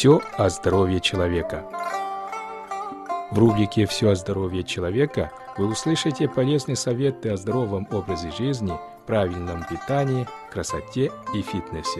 Все о здоровье человека. В рубрике «Все о здоровье человека» вы услышите полезные советы о здоровом образе жизни, правильном питании, красоте и фитнесе.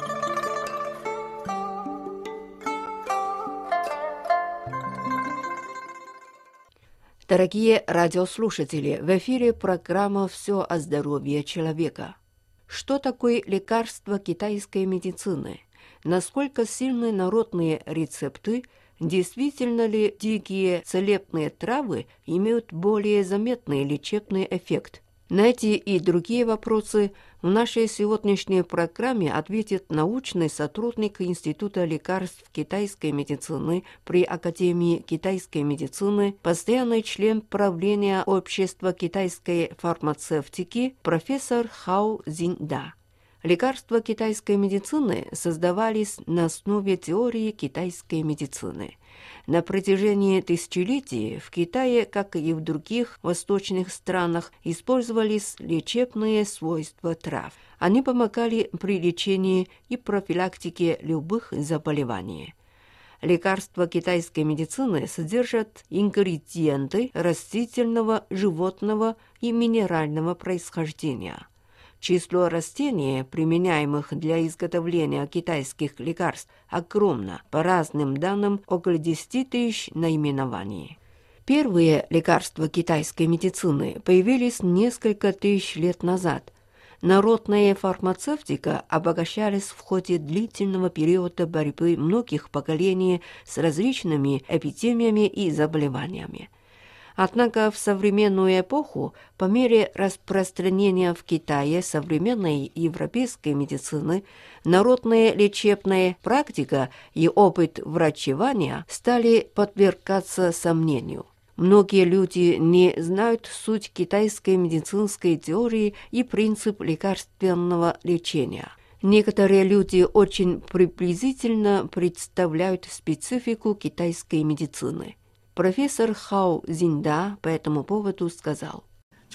Дорогие радиослушатели, в эфире программа «Все о здоровье человека». Что такое лекарство китайской медицины? Насколько сильны народные рецепты? Действительно ли дикие целебные травы имеют более заметный лечебный эффект? На эти и другие вопросы в нашей сегодняшней программе ответит научный сотрудник Института лекарств китайской медицины при Академии китайской медицины, постоянный член правления Общества китайской фармацевтики профессор Хао Цзиньда. Лекарства китайской медицины создавались на основе теории китайской медицины. На протяжении тысячелетий в Китае, как и в других восточных странах, использовались лечебные свойства трав. Они помогали при лечении и профилактике любых заболеваний. Лекарства китайской медицины содержат ингредиенты растительного, животного и минерального происхождения. Число растений, применяемых для изготовления китайских лекарств, огромно. По разным данным, около 10 тысяч наименований. Первые лекарства китайской медицины появились несколько тысяч лет назад. Народная фармацевтика обогащалась в ходе длительного периода борьбы многих поколений с различными эпидемиями и заболеваниями. Однако в современную эпоху, по мере распространения в Китае современной европейской медицины, народная лечебная практика и опыт врачевания стали подвергаться сомнению. Многие люди не знают суть китайской медицинской теории и принцип лекарственного лечения. Некоторые люди очень приблизительно представляют специфику китайской медицины. Профессор Хао Цзиньда по этому поводу сказал.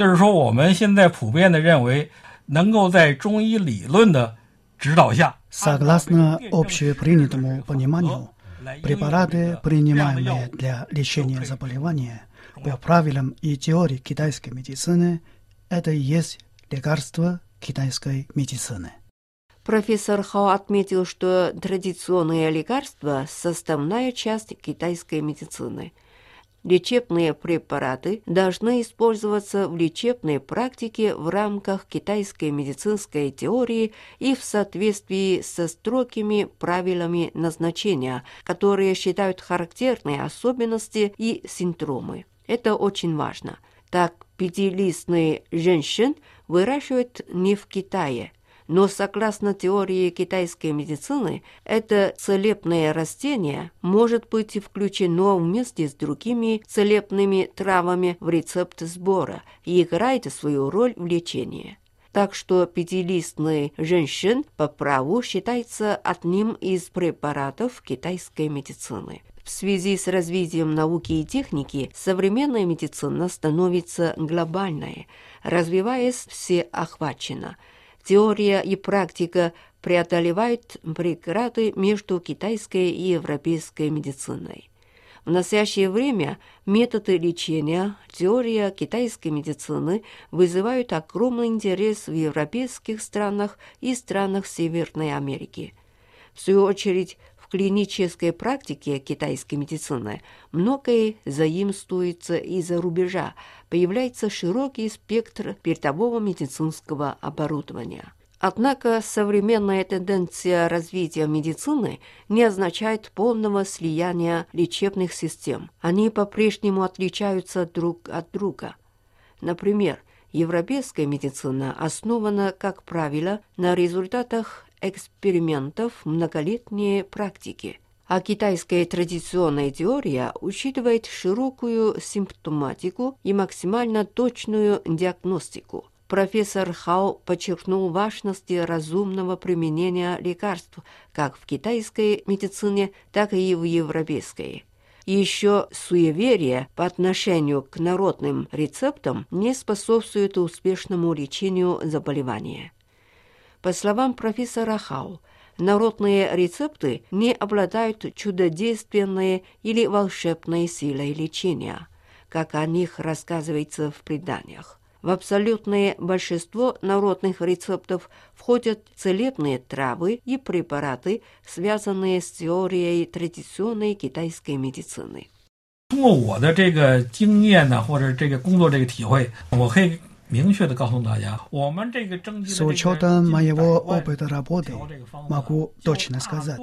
Согласно общепринятому пониманию, препараты, принимаемые для лечения заболевания, по правилам и теории китайской медицины, это и есть лекарство китайской медицины. Профессор Хао отметил, что традиционные лекарства – составная часть китайской медицины. Лечебные препараты должны использоваться в лечебной практике в рамках китайской медицинской теории и в соответствии со строгими правилами назначения, которые считают характерные особенности и синдромы. Это очень важно. Так, пятилистный женщин выращивают не в Китае. Но согласно теории китайской медицины, это целебное растение может быть включено вместе с другими целебными травами в рецепт сбора и играет свою роль в лечении. Так что пятилистный женщин по праву считается одним из препаратов китайской медицины. В связи с развитием науки и техники современная медицина становится глобальной, развиваясь всеохватно. Теория и практика преодолевают преграды между китайской и европейской медициной. В настоящее время методы лечения, теория китайской медицины вызывают огромный интерес в европейских странах и странах Северной Америки. В свою очередь, в клинической практике китайской медицины многое заимствуется из-за рубежа, появляется широкий спектр передового медицинского оборудования. Однако современная тенденция развития медицины не означает полного слияния лечебных систем. Они по-прежнему отличаются друг от друга. Например, европейская медицина основана, как правило, на результатах экспериментов многолетней практики, а китайская традиционная теория учитывает широкую симптоматику и максимально точную диагностику. Профессор Хао подчеркнул важность разумного применения лекарств как в китайской медицине, так и в европейской. Еще суеверие по отношению к народным рецептам не способствует успешному лечению заболевания. По словам профессора Хао, Народные рецепты не обладают чудодейственной или волшебной силой лечения, как о них рассказывается в преданиях. В абсолютное большинство народных рецептов входят целебные травы и препараты, связанные с теорией традиционной китайской медицины. 通过我的这个经验呢，或者这个工作这个体会，我可以明确的告诉大家，我们这个征集 С учетом моего опыта работы могу точно сказать,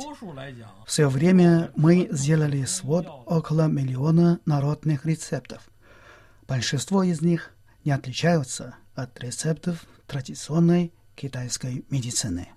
все время мы сделали свод около 1 миллиона народных рецептов. Большинство из них не отличаются от рецептов традиционной китайской медицины.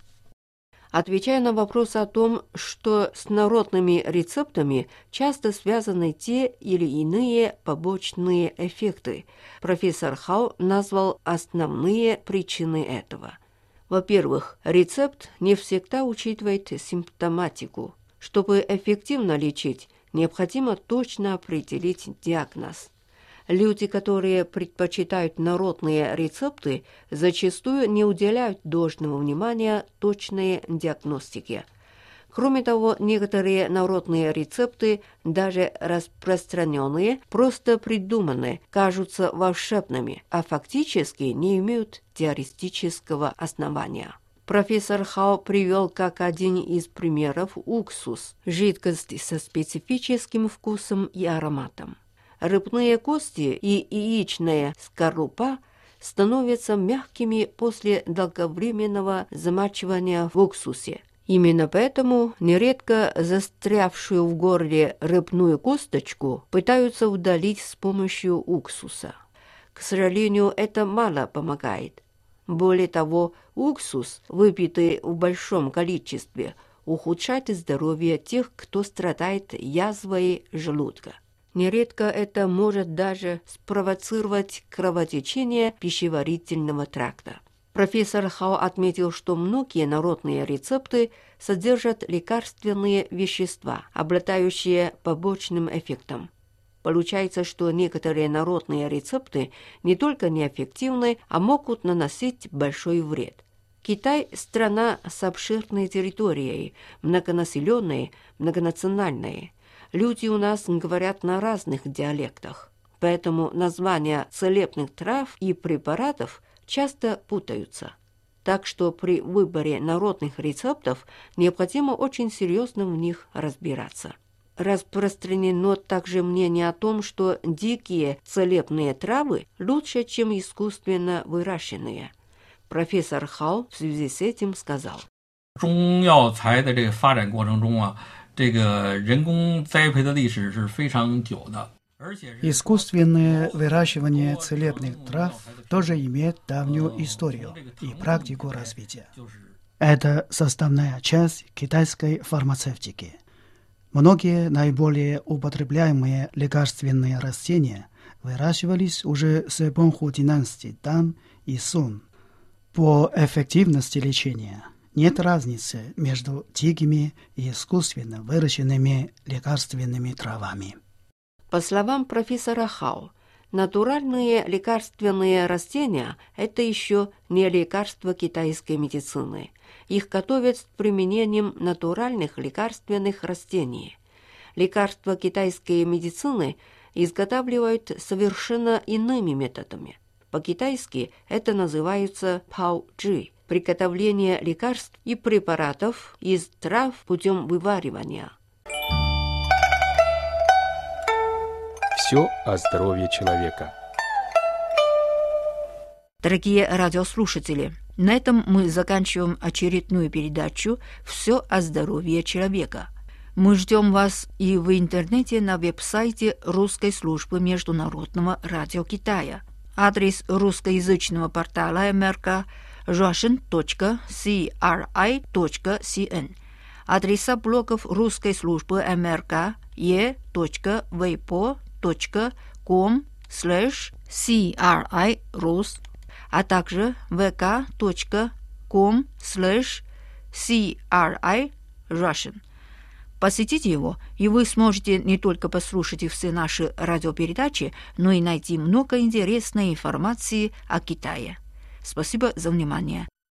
Отвечая на вопрос о том, что с народными рецептами часто связаны те или иные побочные эффекты, профессор Хао назвал основные причины этого. Во-первых, рецепт не всегда учитывает симптоматику. Чтобы эффективно лечить, необходимо точно определить диагноз. Люди, которые предпочитают народные рецепты, зачастую не уделяют должного внимания точной диагностике. Кроме того, некоторые народные рецепты, даже распространенные, просто придуманы, кажутся волшебными, а фактически не имеют теоретического основания. Профессор Хао привел как один из примеров уксус, жидкость со специфическим вкусом и ароматом. Рыбные кости и яичная скорлупа становятся мягкими после долговременного замачивания в уксусе. Именно поэтому нередко застрявшую в горле рыбную косточку пытаются удалить с помощью уксуса. К сожалению, это мало помогает. Более того, уксус, выпитый в большом количестве, ухудшает здоровье тех, кто страдает язвой желудка. Нередко это может даже спровоцировать кровотечение пищеварительного тракта. Профессор Хао отметил, что многие народные рецепты содержат лекарственные вещества, обладающие побочным эффектом. Получается, что некоторые народные рецепты не только неэффективны, а могут наносить большой вред. Китай – страна с обширной территорией, многонаселенной, многонациональной. Люди у нас говорят на разных диалектах, поэтому названия целебных трав и препаратов часто путаются. Так что при выборе народных рецептов необходимо очень серьезно в них разбираться. Распространено также мнение о том, что дикие целебные травы лучше, чем искусственно выращенные. Профессор Хао в связи с этим сказал. 中药材的这个发展过程中啊，这个人工栽培的历史是非常久的。 Искусственное выращивание целебных трав тоже имеет давнюю историю и практику развития. Это составная часть китайской фармацевтики. Многие наиболее употребляемые лекарственные растения выращивались уже с эпохи династий Тан и Сун. По эффективности лечения нет разницы между дикими и искусственно выращенными лекарственными травами. По словам профессора Хао, натуральные лекарственные растения – это еще не лекарства китайской медицины. Их готовят с применением натуральных лекарственных растений. Лекарства китайской медицины изготавливают совершенно иными методами. По-китайски это называется пао-джи – приготовление лекарств и препаратов из трав путем вываривания. Все о здоровье человека. Дорогие радиослушатели, на этом мы заканчиваем очередную передачу «Все о здоровье человека». Мы ждем вас и в интернете на веб-сайте Русской службы Международного радио Китая. Адрес русскоязычного портала МРК russian.cri.cn. Адреса блогов русской службы МРК e.weipo.com/CRI-Rus, а также vk.com/CRI-Russian. Посетите его, и вы сможете не только послушать все наши радиопередачи, но и найти много интересной информации о Китае. Спасибо за внимание.